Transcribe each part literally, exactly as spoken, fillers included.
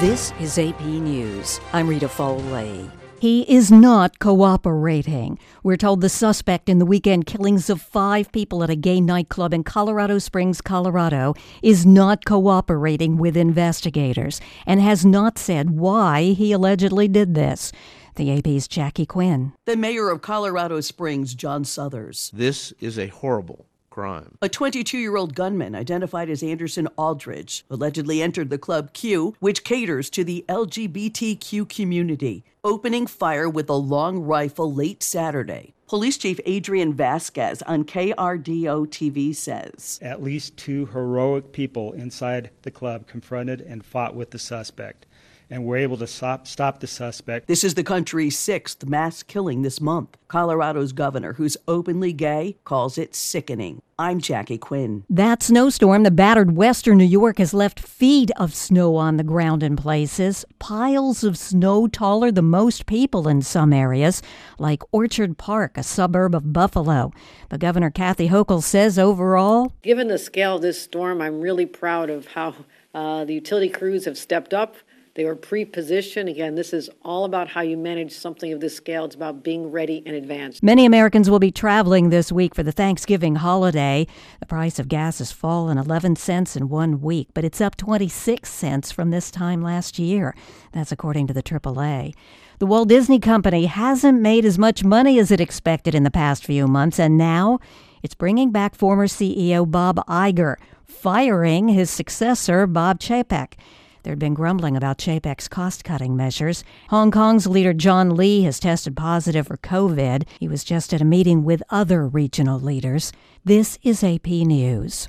This is A P News. I'm Rita Foley. He is not cooperating. We're told the suspect in the weekend killings of five people at a gay nightclub in Colorado Springs, Colorado, is not cooperating with investigators and has not said why he allegedly did this. The A P's Jackie Quinn. The mayor of Colorado Springs, John Suthers. This is a horrible crime. A twenty-two-year-old gunman identified as Anderson Aldridge allegedly entered the Club Q, which caters to the L G B T Q community, opening fire with a long rifle late Saturday. Police Chief Adrian Vasquez on K R D O T V says, at least two heroic people inside the club confronted and fought with the suspect, and were able to stop, stop the suspect. This is the country's sixth mass killing this month. Colorado's governor, who's openly gay, calls it sickening. I'm Jackie Quinn. That snowstorm, the battered western New York, has left feet of snow on the ground in places. Piles of snow taller than most people in some areas, like Orchard Park, a suburb of Buffalo. But Governor Kathy Hochul says overall, given the scale of this storm, I'm really proud of how uh, the utility crews have stepped up. They were pre-positioned. Again, this is all about how you manage something of this scale. It's about being ready in advance. Many Americans will be traveling this week for the Thanksgiving holiday. The price of gas has fallen eleven cents in one week, but it's up twenty-six cents from this time last year. That's according to the triple A. The Walt Disney Company hasn't made as much money as it expected in the past few months, and now it's bringing back former C E O Bob Iger, firing his successor, Bob Chapek. There'd been grumbling about Chapek's cost-cutting measures. Hong Kong's leader John Lee has tested positive for COVID. He was just at a meeting with other regional leaders. This is A P News.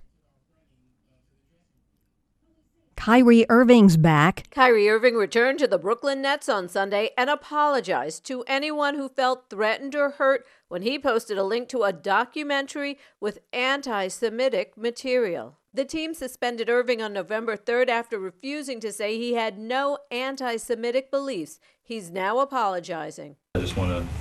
Kyrie Irving's back. Kyrie Irving returned to the Brooklyn Nets on Sunday and apologized to anyone who felt threatened or hurt when he posted a link to a documentary with anti-Semitic material. The team suspended Irving on November third after refusing to say he had no anti-Semitic beliefs. He's now apologizing. I just want to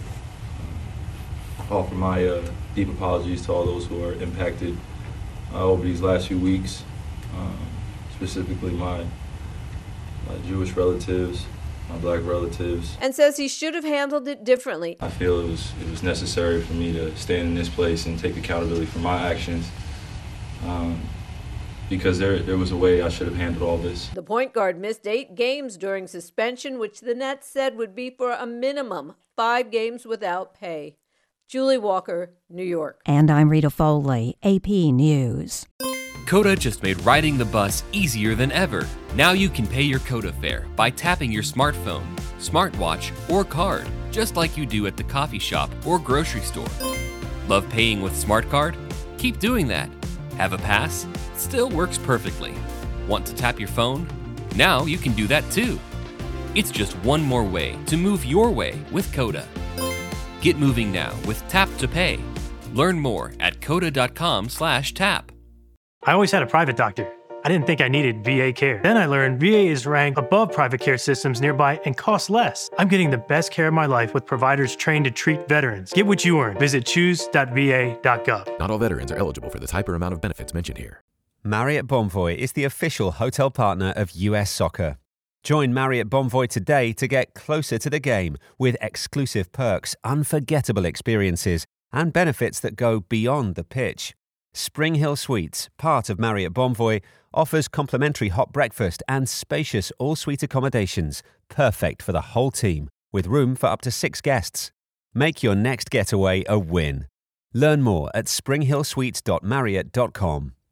offer my uh, deep apologies to all those who are impacted uh, over these last few weeks, um, specifically my, my Jewish relatives, my black relatives. And says he should have handled it differently. I feel it was, it was necessary for me to stand in this place and take accountability for my actions. Um, because there there was a way I should have handled all this. The point guard missed eight games during suspension, which the Nets said would be for a minimum five games without pay. Julie Walker, New York. And I'm Rita Foley, A P News. Coda just made riding the bus easier than ever. Now you can pay your Coda fare by tapping your smartphone, smartwatch, or card, just like you do at the coffee shop or grocery store. Love paying with Smart Card? Keep doing that. Have a pass? Still works perfectly. Want to tap your phone? Now you can do that too. It's just one more way to move your way with Coda. Get moving now with Tap to Pay. Learn more at coda.com slash tap. I always had a private doctor. I didn't think I needed V A care. Then I learned V A is ranked above private care systems nearby and costs less. I'm getting the best care of my life with providers trained to treat veterans. Get what you earn. Visit choose dot v a dot gov. Not all veterans are eligible for the type or amount of benefits mentioned here. Marriott Bonvoy is the official hotel partner of U S Soccer. Join Marriott Bonvoy today to get closer to the game with exclusive perks, unforgettable experiences, and benefits that go beyond the pitch. Spring Hill Suites, part of Marriott Bonvoy, offers complimentary hot breakfast and spacious all-suite accommodations, perfect for the whole team, with room for up to six guests. Make your next getaway a win. Learn more at spring hill suites dot marriott dot com.